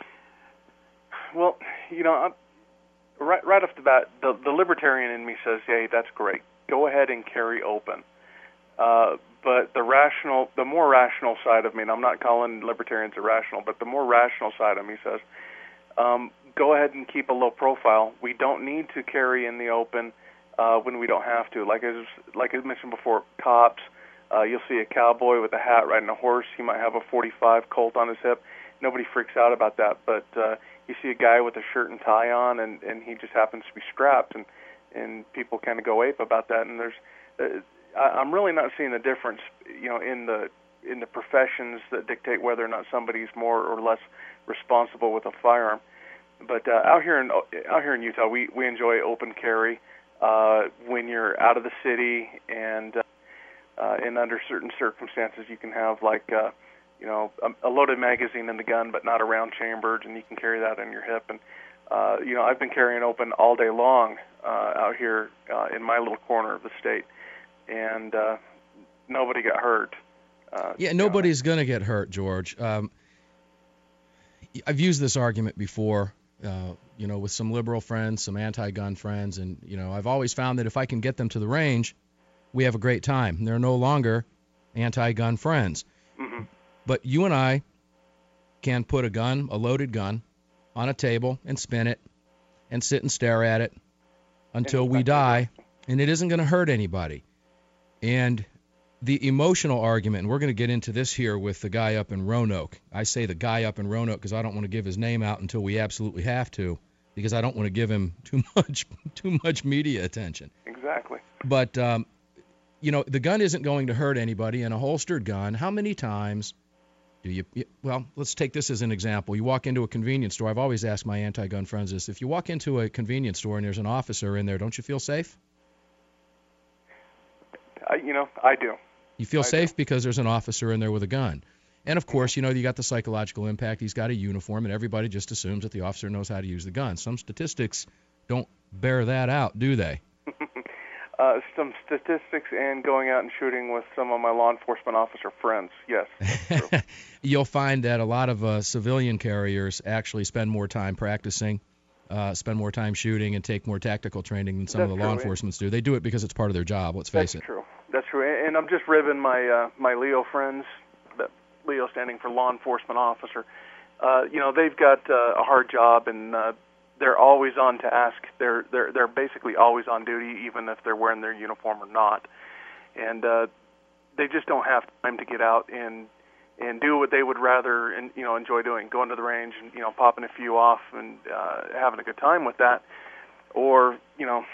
Speaker 3: Well, you know, I'm, right, right off the bat, the, the libertarian in me says, hey, that's great. Go ahead and carry open. Uh, but the rational, the more rational side of me, and I'm not calling libertarians irrational, but the more rational side of me says, um, go ahead and keep a low profile. We don't need to carry in the open uh, when we don't have to. Like I, was, like I mentioned before, cops, uh, you'll see a cowboy with a hat riding a horse. He might have a forty-five Colt on his hip. Nobody freaks out about that. But uh, you see a guy with a shirt and tie on, and, and he just happens to be strapped, and, and people kind of go ape about that. And there's... Uh, I'm really not seeing the difference, you know, in the in the professions that dictate whether or not somebody's more or less responsible with a firearm. But uh, out here in out here in Utah, we, we enjoy open carry uh, when you're out of the city, and uh, uh, and under certain circumstances, you can have like uh, you know a, a loaded magazine in the gun, but not a round chambered, and you can carry that on your hip. And uh, you know, I've been carrying open all day long uh, out here uh, in my little corner of the state. And uh, nobody got hurt. Uh,
Speaker 2: yeah, nobody's going to get hurt, George. Um, I've used this argument before, uh, you know, with some liberal friends, some anti-gun friends, and, you know, I've always found that if I can get them to the range, we have a great time. They're no longer anti-gun friends.
Speaker 3: Mm-hmm.
Speaker 2: But you and I can put a gun, a loaded gun, on a table and spin it and sit and stare at it until we die, and it isn't going to hurt anybody. And the emotional argument, and we're going to get into this here with the guy up in Roanoke. I say the guy up in Roanoke because I don't want to give his name out until we absolutely have to, because I don't want to give him too much too much media attention.
Speaker 3: Exactly.
Speaker 2: But, um, you know, the gun isn't going to hurt anybody, and a holstered gun, how many times do you, well, let's take this as an example. You walk into a convenience store. I've always asked my anti-gun friends this. If you walk into a convenience store and there's an officer in there, don't you feel safe?
Speaker 3: I, you know, I do.
Speaker 2: You feel
Speaker 3: I
Speaker 2: safe
Speaker 3: do.
Speaker 2: because there's an officer in there with a gun. And, of course, you know, you got the psychological impact. He's got a uniform, and everybody just assumes that the officer knows how to use the gun. Some statistics don't bear that out, do they?
Speaker 3: uh, some statistics and going out and shooting with some of my law enforcement officer friends, yes.
Speaker 2: You'll find that a lot of uh, civilian carriers actually spend more time practicing, uh, spend more time shooting, and take more tactical training than some
Speaker 3: That's
Speaker 2: of the law
Speaker 3: true,
Speaker 2: enforcement do. They do it because it's part of their job, let's face
Speaker 3: That's
Speaker 2: it.
Speaker 3: true. That's true. And I'm just ribbing my uh, my Leo friends, that Leo standing for law enforcement officer. Uh, you know, they've got uh, a hard job, and uh, they're always on task. They're they're they're basically always on duty, even if they're wearing their uniform or not. And uh, they just don't have time to get out and and do what they would rather, and you know, enjoy doing, going to the range and you know, popping a few off and uh, having a good time with that, or you know,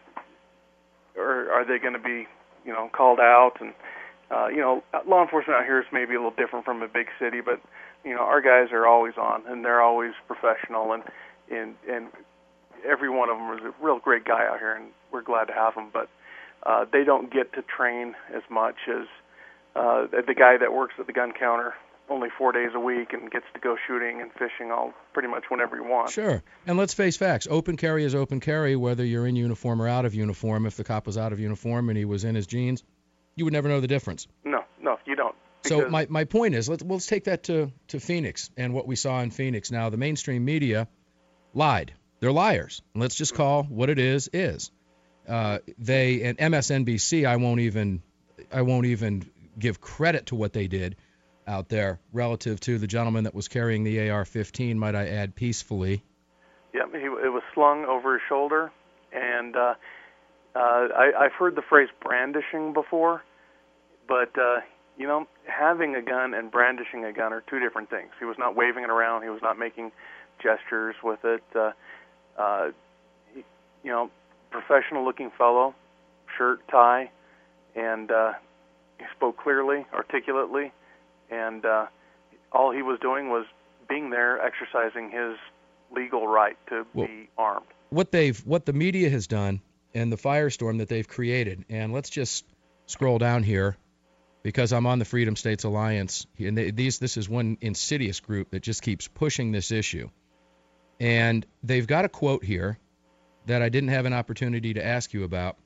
Speaker 3: or are they going to be you know, called out, and, uh, you know, law enforcement out here is maybe a little different from a big city, but, you know, our guys are always on, and they're always professional, and, and, and every one of them is a real great guy out here, and we're glad to have them, but uh, they don't get to train as much as uh, the guy that works at the gun counter only four days a week and gets to go shooting and fishing all pretty much whenever he wants.
Speaker 2: Sure. And let's face facts. Open carry is open carry, whether you're in uniform or out of uniform. If the cop was out of uniform and he was in his jeans, you would never know the difference.
Speaker 3: No, no, you don't.
Speaker 2: So my, my point is, let's, let's take that to, to Phoenix and what we saw in Phoenix. Now, the mainstream media lied. They're liars. And let's just call what it is, is. Uh, they, and M S N B C, I won't even, I won't even give credit to what they did out there relative to the gentleman that was carrying the A R fifteen, might I add, peacefully.
Speaker 3: Yeah, he, it was slung over his shoulder, and uh, uh, I, I've heard the phrase brandishing before, but, uh, you know, having a gun and brandishing a gun are two different things. He was not waving it around. He was not making gestures with it. Uh, uh, he, you know, professional-looking fellow, shirt, tie, and uh, he spoke clearly, articulately, and uh, all he was doing was being there, exercising his legal right to well, be armed.
Speaker 2: What they've, what the media has done, and the firestorm that they've created, and let's just scroll down here, because I'm on the Freedom States Alliance, and they, these this is one insidious group that just keeps pushing this issue, and they've got a quote here that I didn't have an opportunity to ask you about,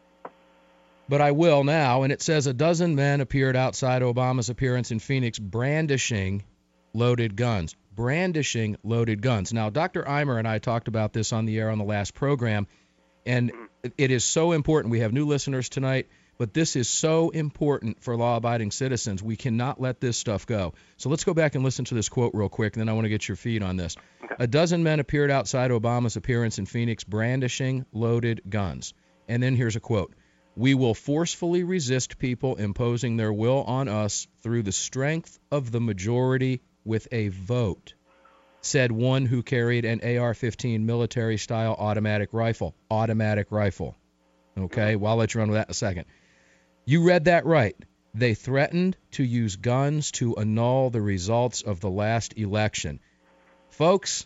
Speaker 2: but I will now, and it says a dozen men appeared outside Obama's appearance in Phoenix brandishing loaded guns. Brandishing loaded guns. Now, Doctor Eimer and I talked about this on the air on the last program, and it is so important. We have new listeners tonight, but this is so important for law-abiding citizens. We cannot let this stuff go. So let's go back and listen to this quote real quick, and then I want to get your feed on this. Okay. A dozen men appeared outside Obama's appearance in Phoenix brandishing loaded guns. And then here's a quote. We will forcefully resist people imposing their will on us through the strength of the majority with a vote, said one who carried an A R fifteen military-style automatic rifle. Automatic rifle. Okay, well, I'll let you run with that in a second. You read that right. They threatened to use guns to annul the results of the last election. Folks,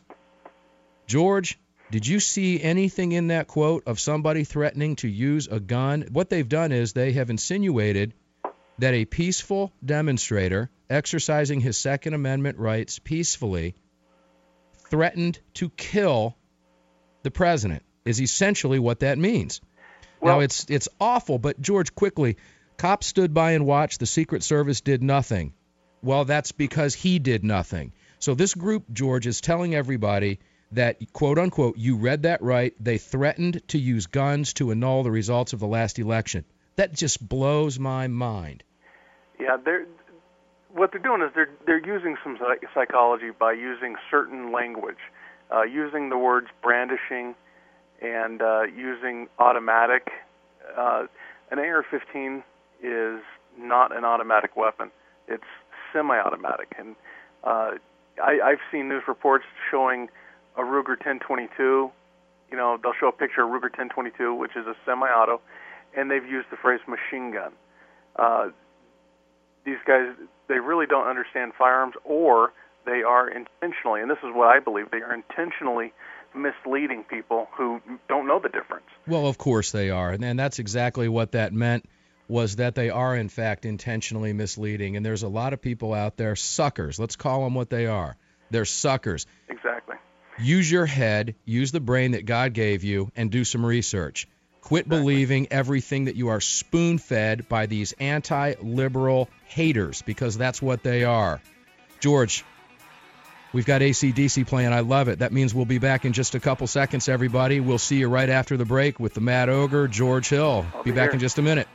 Speaker 2: George, did you see anything in that quote of somebody threatening to use a gun? What they've done is they have insinuated that a peaceful demonstrator exercising his Second Amendment rights peacefully threatened to kill the president, is essentially what that means. Well, now, it's it's awful, but George, quickly, cops stood by and watched. The Secret Service did nothing. Well, that's because he did nothing. So this group, George, is telling everybody that, quote unquote, you read that right, they threatened to use guns to annul the results of the last election. That just blows my mind.
Speaker 3: Yeah, they're, what they're doing is they're they're using some psychology by using certain language, uh, using the words brandishing and uh, using automatic. Uh, an A R fifteen is not an automatic weapon. It's semi-automatic. And uh, I, I've seen news reports showing a Ruger ten twenty-two. You know, they'll show a picture of Ruger ten twenty-two, which is a semi-auto, and they've used the phrase machine gun. Uh, these guys, they really don't understand firearms, or they are intentionally, and this is what I believe, they are intentionally misleading people who don't know the difference.
Speaker 2: Well, of course they are, and, and that's exactly what that meant, was that they are, in fact, intentionally misleading. And there's a lot of people out there, suckers. Let's call them what they are. They're suckers.
Speaker 3: Exactly.
Speaker 2: Use your head, use the brain that God gave you, and do some research. Quit exactly. believing everything that you are spoon-fed by these anti-liberal haters, because that's what they are. George, we've got A C D C playing. I love it. That means we'll be back in just a couple seconds, everybody. We'll see you right after the break with the Mad Ogre, George Hill.
Speaker 3: I'll
Speaker 2: be,
Speaker 3: be
Speaker 2: back
Speaker 3: here.
Speaker 2: in just a minute.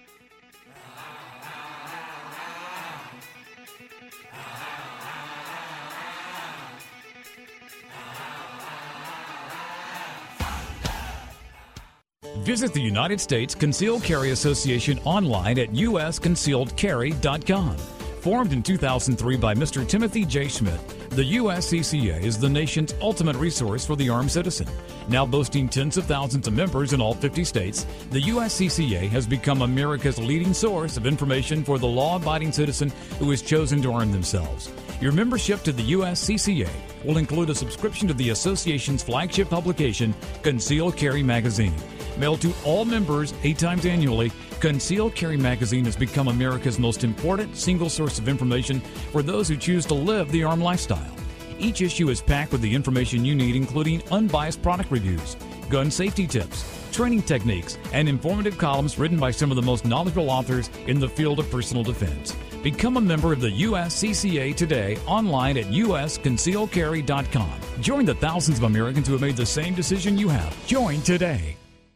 Speaker 4: Visit the United States Concealed Carry Association online at U S concealed carry dot com. Formed in two thousand three by Mister Timothy J. Schmidt, the U S C C A is the nation's ultimate resource for the armed citizen. Now boasting tens of thousands of members in all fifty states, the U S C C A has become America's leading source of information for the law-abiding citizen who has chosen to arm themselves. Your membership to the U S C C A will include a subscription to the association's flagship publication, Concealed Carry Magazine. Mailed to all members eight times annually, Concealed Carry Magazine has become America's most important single source of information for those who choose to live the armed lifestyle. Each issue is packed with the information you need, including unbiased product reviews, gun safety tips, training techniques, and informative columns written by some of the most knowledgeable authors in the field of personal defense. Become a member of the U S C C A today online at U S concealed carry dot com. Join the thousands of Americans who have made the same decision you have. Join today.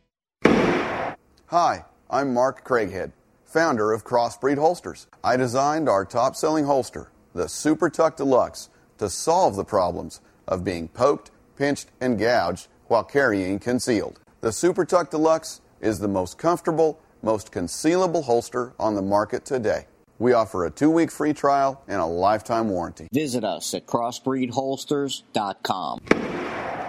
Speaker 5: Hi, I'm Mark Craighead, founder of Crossbreed Holsters. I designed our top-selling holster, the Super Tuck Deluxe, to solve the problems of being poked, pinched, and gouged while carrying concealed. The Super Tuck Deluxe is the most comfortable, most concealable holster on the market today. We offer a two-week free trial and a lifetime warranty.
Speaker 6: Visit us at crossbreed holsters dot com.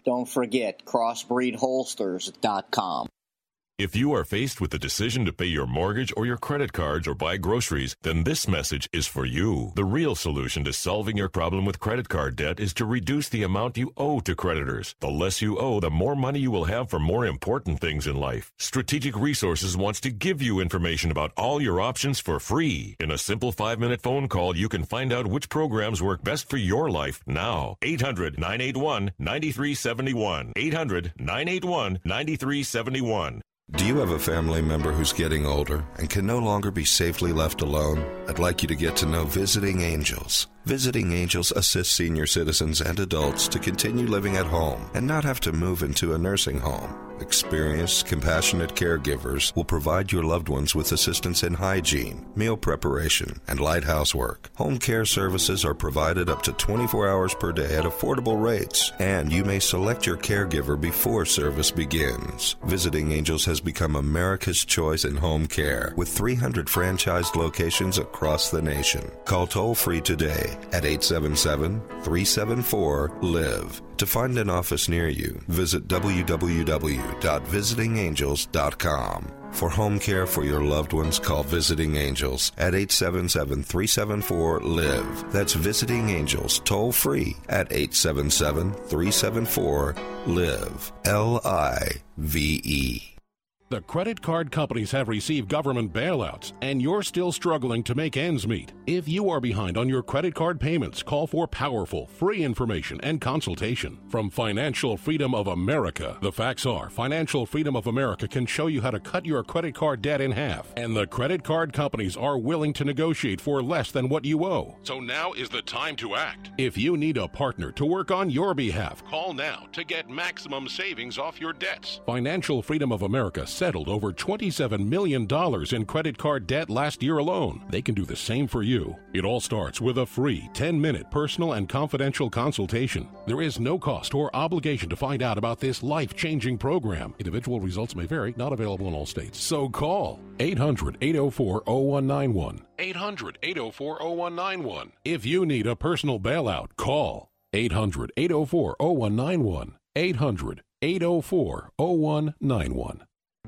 Speaker 6: Don't forget crossbreed holsters dot com.
Speaker 7: If you are faced with the decision to pay your mortgage or your credit cards or buy groceries, then this message is for you. The real solution to solving your problem with credit card debt is to reduce the amount you owe to creditors. The less you owe, the more money you will have for more important things in life. Strategic Resources wants to give you information about all your options for free. In a simple five-minute phone call, you can find out which programs work best for your life now. eight hundred, nine eight one, nine three seven one. eight hundred, nine eight one, nine three seven one.
Speaker 8: Do you have a family member who's getting older and can no longer be safely left alone? I'd like you to get to know Visiting Angels. Visiting Angels assists senior citizens and adults to continue living at home and not have to move into a nursing home. Experienced, compassionate caregivers will provide your loved ones with assistance in hygiene, meal preparation, and light housework. Home care services are provided up to twenty-four hours per day at affordable rates, and you may select your caregiver before service begins. Visiting Angels has become America's choice in home care, with three hundred franchised locations across the nation. Call toll-free today at eight seven seven, three seven four, live. To find an office near you, visit w w w dot visiting angels dot com. For home care for your loved ones, call Visiting Angels at eight seven seven, three seven four, live. That's Visiting Angels, toll free at eight seven seven, three seven four, live. L I V E.
Speaker 12: The credit card companies have received government bailouts, and you're still struggling to make ends meet. If you are behind on your credit card payments, call for powerful, free information and consultation from Financial Freedom of America. The facts are, Financial Freedom of America can show you how to cut your credit card debt in half, and the credit card companies are willing to negotiate for less than what you owe. So now is the time to act. If you need a partner to work on your behalf, call now to get maximum savings off your debts. Financial Freedom of America settled over twenty-seven million dollars in credit card debt last year alone. They can do the same for you. It all starts with a free ten-minute personal and confidential consultation. There is no cost or obligation to find out about this life-changing program. Individual results may vary, not available in all states. So call eight hundred, eight oh four, oh one nine one. eight hundred, eight oh four, oh one nine one. If you need a personal bailout, call eight hundred, eight oh four, oh one nine one. eight hundred, eight oh four, oh one nine one.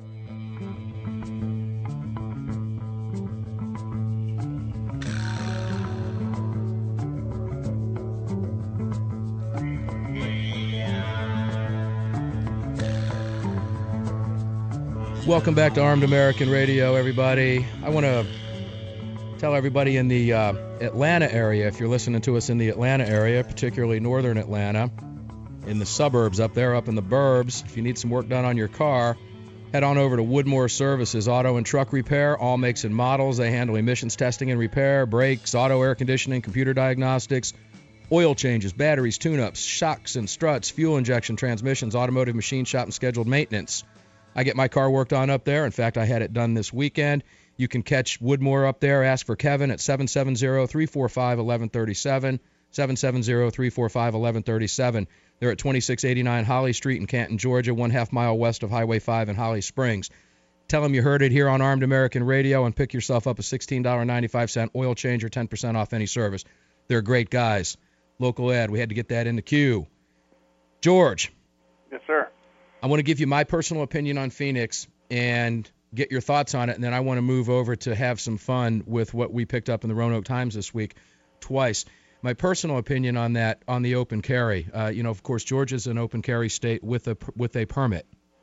Speaker 2: Welcome back to Armed American Radio, everybody. I want to tell everybody in the uh, Atlanta area, if you're listening to us in the Atlanta area, particularly northern Atlanta, in the suburbs up there, up in the burbs, if you need some work done on your car, head on over to Woodmore Services Auto and Truck Repair, all makes and models. They handle emissions testing and repair, brakes, auto air conditioning, computer diagnostics, oil changes, batteries, tune-ups, shocks and struts, fuel injection, transmissions, automotive machine shop, and scheduled maintenance. I get my car worked on up there. In fact, I had it done this weekend. You can catch Woodmore up there. Ask for Kevin at seven seven zero, three four five, one one three seven, seven seven zero, three four five, one one three seven. They're at twenty-six eighty-nine Holly Street in Canton, Georgia, one half mile west of Highway five in Holly Springs. Tell them you heard it here on Armed American Radio and pick yourself up a sixteen ninety-five oil change or ten percent off any service. They're great guys. Local ad. We had to get that in the queue. George.
Speaker 3: Yes, sir.
Speaker 2: I want to give you my personal opinion on Phoenix and get your thoughts on it, and then I want to move over to have some fun with what we picked up in the Roanoke Times this week twice. My personal opinion on that, on the open carry, uh, you know, of course, Georgia's an open carry state with a with a permit.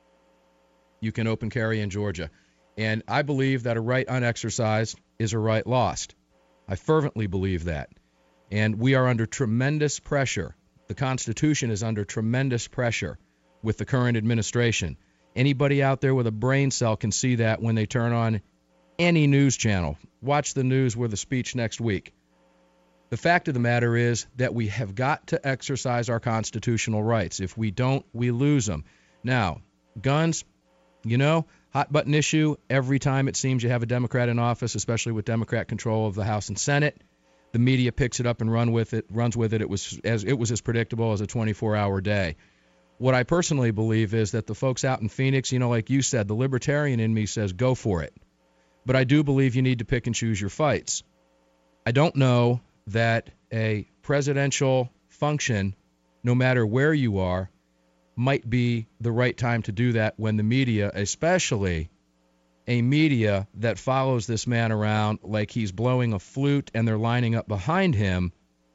Speaker 2: You can open carry in Georgia. And I believe that a right unexercised is a right lost. I fervently believe that. And we are under tremendous pressure. The Constitution is under tremendous pressure with the current administration. Anybody out there with a brain cell can see that when they turn on any news channel. Watch the news with a speech next week. The fact of the matter is that we have got to exercise our constitutional rights. If we don't, we lose them. Now, guns, you know, hot button issue every time it seems you have a Democrat in office, especially with Democrat control of the House and Senate. The media picks it up and run with it, runs with it. It was as it was as predictable as a twenty-four hour day. What I personally believe is that the folks out in Phoenix, you know, like you said, the libertarian in me says go for it. But I do believe you need to pick and choose your fights. I don't know that a presidential function, no matter where you are, might be the right time to do that when the media, especially a media that follows this man around like he's blowing a flute and they're lining up behind him,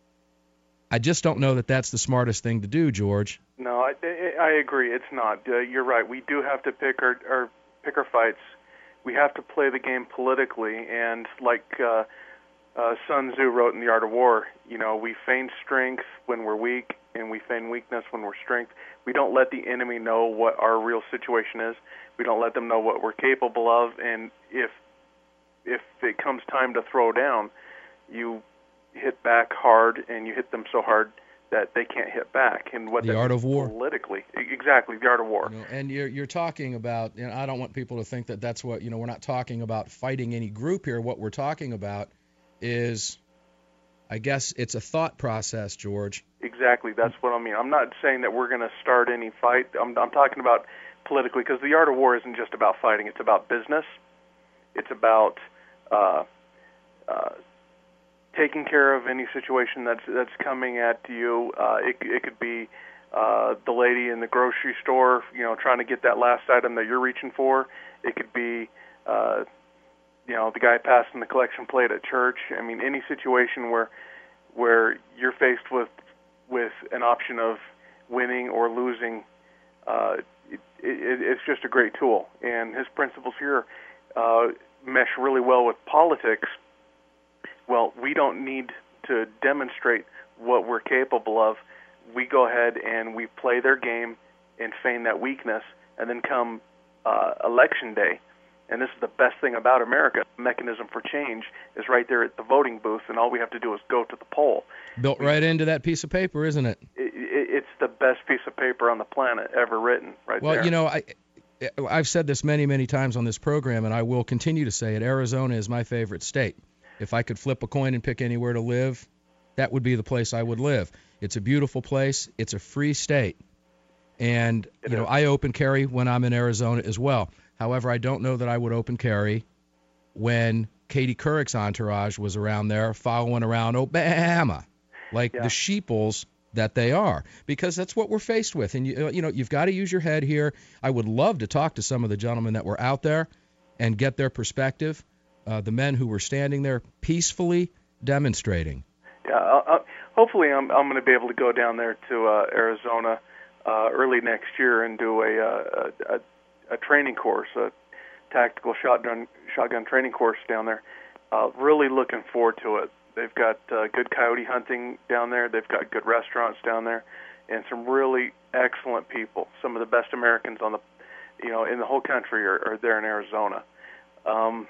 Speaker 2: I just don't know that that's the smartest thing to do, George.
Speaker 3: No, I, I agree. It's not. Uh, you're right. We do have to pick our, our pick our fights. We have to play the game politically, and like uh, uh, Sun Tzu wrote in The Art of War, you know, we feign strength when we're weak, and we feign weakness when we're strength. We don't let the enemy know what our real situation is. We don't let them know what we're capable of, and if if it comes time to throw down, you hit back hard, and you hit them so hard that they can't hit back. And what
Speaker 2: the art of war
Speaker 3: politically, exactly, the art of war.
Speaker 2: You know, and you're you're talking about, and I don't want people to think that that's what, you know, we're not talking about fighting any group here. What we're talking about is, I guess, it's a thought process, George.
Speaker 3: Exactly, that's what I mean. I'm not saying that we're going to start any fight. I'm, I'm talking about politically, because the art of war isn't just about fighting. It's about business. It's about uh, uh, taking care of any situation that's that's coming at you. Uh, it, it could be uh, the lady in the grocery store, you know, trying to get that last item that you're reaching for. It could be, uh, you know, the guy passing the collection plate at church. I mean, any situation where where you're faced with with an option of winning or losing, uh, it, it, it's just a great tool. And his principles here uh, mesh really well with politics. Well, we don't need to demonstrate what we're capable of. We go ahead and we play their game and feign that weakness, and then come uh, election day, and this is the best thing about America, the mechanism for change is right there at the voting booth, and all we have to do is go to the poll.
Speaker 2: Built right into that piece of paper, isn't it?
Speaker 3: it, it it's the best piece of paper on the planet ever written, right
Speaker 2: well,
Speaker 3: there.
Speaker 2: Well, you know, I, I've said this many, many times on this program, and I will continue to say it. Arizona is my favorite state. If I could flip a coin and pick anywhere to live, that would be the place I would live. It's a beautiful place. It's a free state. And, you know, I open carry when I'm in Arizona as well. However, I don't know that I would open carry when Katie Couric's entourage was around there following around Obama, like
Speaker 3: yeah.
Speaker 2: the sheeples that they are, because that's what we're faced with. And, you, you know, you've got to use your head here. I would love to talk to some of the gentlemen that were out there and get their perspective. Uh, the men who were standing there peacefully demonstrating.
Speaker 3: Yeah, uh, uh, hopefully I'm I'm going to be able to go down there to uh, Arizona uh, early next year and do a, uh, a a training course, a tactical shotgun shotgun training course down there. Uh, really looking forward to it. They've got uh, good coyote hunting down there. They've got good restaurants down there, and some really excellent people. Some of the best Americans on the, you know, in the whole country are, are there in Arizona. Um,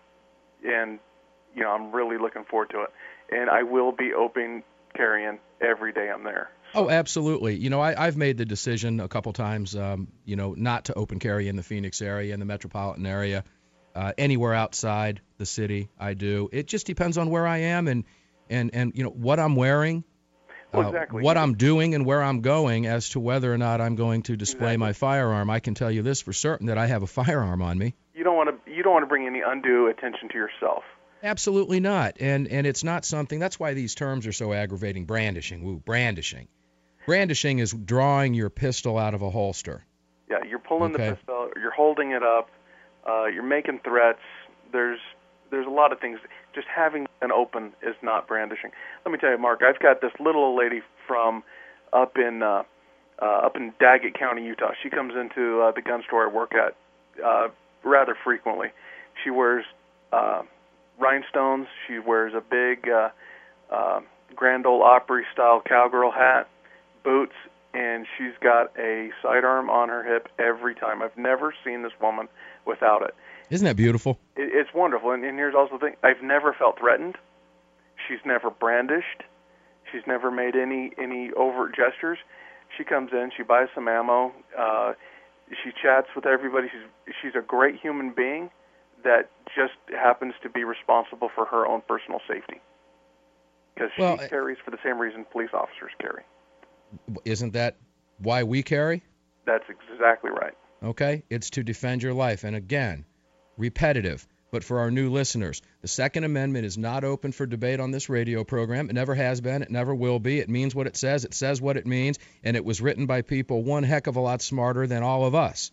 Speaker 3: And, you know, I'm really looking forward to it. And I will be open carrying every day I'm there.
Speaker 2: So. Oh, absolutely. You know, I, I've made the decision a couple times, um, you know, not to open carry in the Phoenix area, in the metropolitan area, uh, anywhere outside the city. I do. It just depends on where I am and, and, and you know, what I'm wearing,
Speaker 3: well, exactly.
Speaker 2: uh, what I'm doing and where I'm going as to whether or not I'm going to display
Speaker 3: exactly.
Speaker 2: my firearm. I can tell you this for certain, that I have a firearm on me.
Speaker 3: You don't want to. You don't want to bring any undue attention to yourself.
Speaker 2: Absolutely not. And and it's not something. That's why these terms are so aggravating. Brandishing. Woo, brandishing. Brandishing is drawing your pistol out of a holster.
Speaker 3: Yeah, you're pulling
Speaker 2: okay.
Speaker 3: the pistol. You're holding it up. Uh, you're making threats. There's there's a lot of things. Just having an open is not brandishing. Let me tell you, Mark. I've got this little old lady from up in uh, uh, up in Daggett County, Utah. She comes into uh, the gun store I work at Uh, rather frequently. She wears uh, rhinestones. She wears a big uh, uh, Grand Ole Opry-style cowgirl hat, boots, and she's got a sidearm on her hip every time. I've never seen this woman without it.
Speaker 2: Isn't that beautiful?
Speaker 3: It, it's wonderful. And, and here's also the thing. I've never felt threatened. She's never brandished. She's never made any, any overt gestures. She comes in, she buys some ammo, uh, she chats with everybody. She's she's a great human being that just happens to be responsible for her own personal safety, because she
Speaker 2: well,
Speaker 3: carries for the same reason police officers carry.
Speaker 2: Isn't that why we carry?
Speaker 3: That's exactly right.
Speaker 2: Okay, it's to defend your life. And again, repetitive. But for our new listeners, the Second Amendment is not open for debate on this radio program. It never has been. It never will be. It means what it says. It says what it means. And it was written by people one heck of a lot smarter than all of us.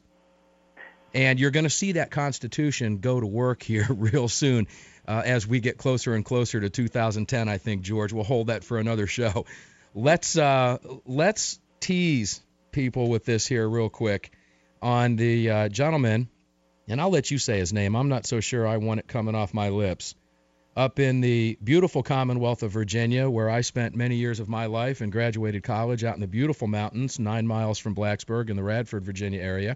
Speaker 2: And you're going to see that Constitution go to work here real soon uh, as we get closer and closer to two thousand ten, I think, George. We'll hold that for another show. Let's uh, let's tease people with this here real quick on the uh, gentleman, and I'll let you say his name. I'm not so sure I want it coming off my lips. Up in the beautiful Commonwealth of Virginia, where I spent many years of my life and graduated college out in the beautiful mountains, nine miles from Blacksburg in the Radford, Virginia area.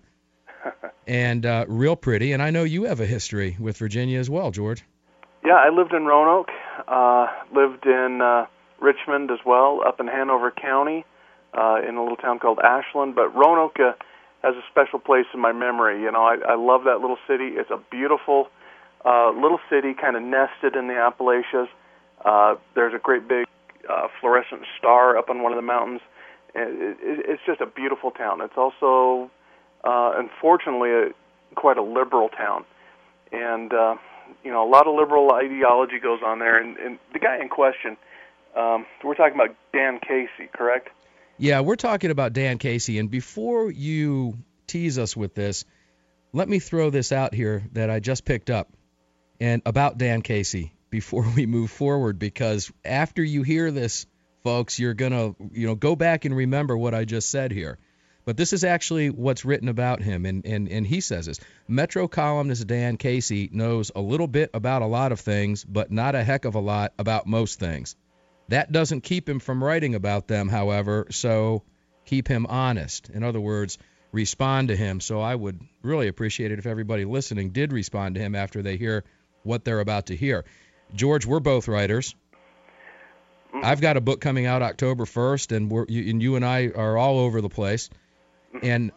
Speaker 2: And uh, real pretty. And I know you have a history with Virginia as well, George.
Speaker 3: Yeah, I lived in Roanoke, uh, lived in uh, Richmond as well, up in Hanover County, uh, in a little town called Ashland. But Roanoke uh, has a special place in my memory. You know, I, I love that little city. It's a beautiful uh, little city, kind of nested in the Appalachians. Uh, there's a great big uh, fluorescent star up on one of the mountains. It, it, it's just a beautiful town. It's also, uh, unfortunately, a, quite a liberal town. And, uh, you know, a lot of liberal ideology goes on there. And, and the guy in question, um, we're talking about Dan Casey, correct?
Speaker 2: Yeah, we're talking about Dan Casey. And before you tease us with this, let me throw this out here that I just picked up and about Dan Casey before we move forward, because after you hear this, folks, you're going to, you know, go back and remember what I just said here. But this is actually what's written about him, and, and, and he says this. Metro columnist Dan Casey knows a little bit about a lot of things, but not a heck of a lot about most things. That doesn't keep him from writing about them, however, so keep him honest. In other words, respond to him. So I would really appreciate it if everybody listening did respond to him after they hear what they're about to hear. George, we're both writers. I've got a book coming out October first, and, we're, you, and you and I are all over the place. And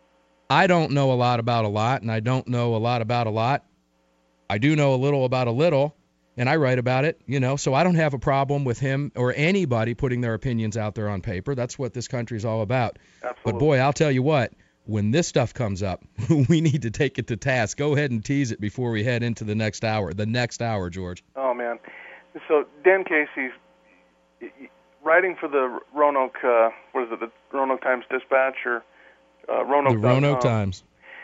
Speaker 2: I don't know a lot about a lot, and I don't know a lot about a lot. I do know a little about a little, and I write about it, you know, so I don't have a problem with him or anybody putting their opinions out there on paper. That's what this country's all about.
Speaker 3: Absolutely.
Speaker 2: But, boy, I'll tell you what, when this stuff comes up, we need to take it to task. Go ahead and tease it before we head into the next hour. The next hour, George.
Speaker 3: Oh, man. So Dan Casey's writing for the Roanoke, uh, what is it, the Roanoke Times Dispatch or uh, Roanoke
Speaker 2: The Roanoke Times.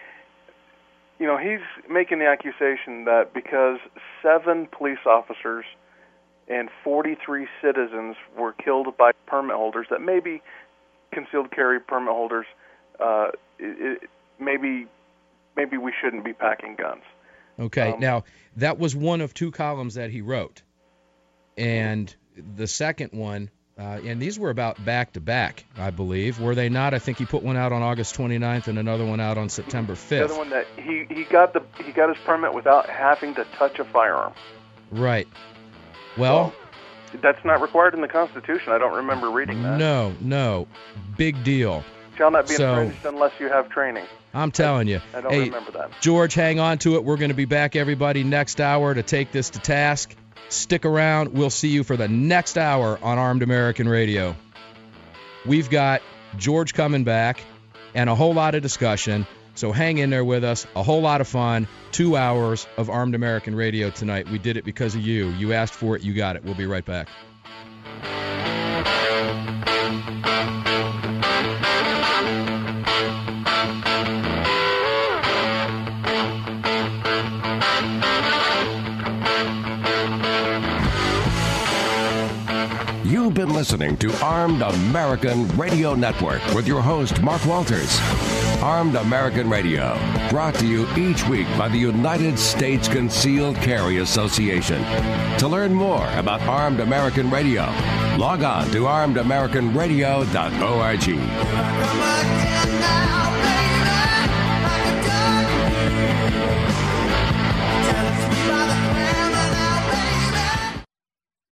Speaker 3: You know, he's making the accusation that because seven police officers and forty-three citizens were killed by permit holders, that maybe concealed carry permit holders, uh, it, maybe maybe we shouldn't be packing guns.
Speaker 2: Okay,
Speaker 3: Um,
Speaker 2: now that was one of two columns that he wrote. And the second one, uh, and these were about back-to-back, I believe. Were they not? I think he put one out on August twenty-ninth and another one out on September
Speaker 3: The
Speaker 2: fifth.
Speaker 3: other one that he, he got the he got his permit without having to touch a firearm.
Speaker 2: Right. Well,
Speaker 3: That's not required in the Constitution. I don't remember reading that.
Speaker 2: no, no. Big deal.
Speaker 3: Shall not be
Speaker 2: So-
Speaker 3: infringed unless you have training.
Speaker 2: I'm telling you.
Speaker 3: I don't
Speaker 2: Hey,
Speaker 3: remember that.
Speaker 2: George, hang on to it. We're going to be back, everybody, next hour to take this to task. Stick around. We'll see you for the next hour on Armed American Radio. We've got George coming back and a whole lot of discussion, so hang in there with us. A whole lot of fun. Two hours of Armed American Radio tonight. We did it because of you. You asked for it. You got it. We'll be right back.
Speaker 1: You've been listening to Armed American Radio Network with your host, Mark Walters. Armed American Radio, brought to you each week by the United States Concealed Carry Association. To learn more about Armed American Radio, log on to armed american radio dot org.
Speaker 13: Tell us about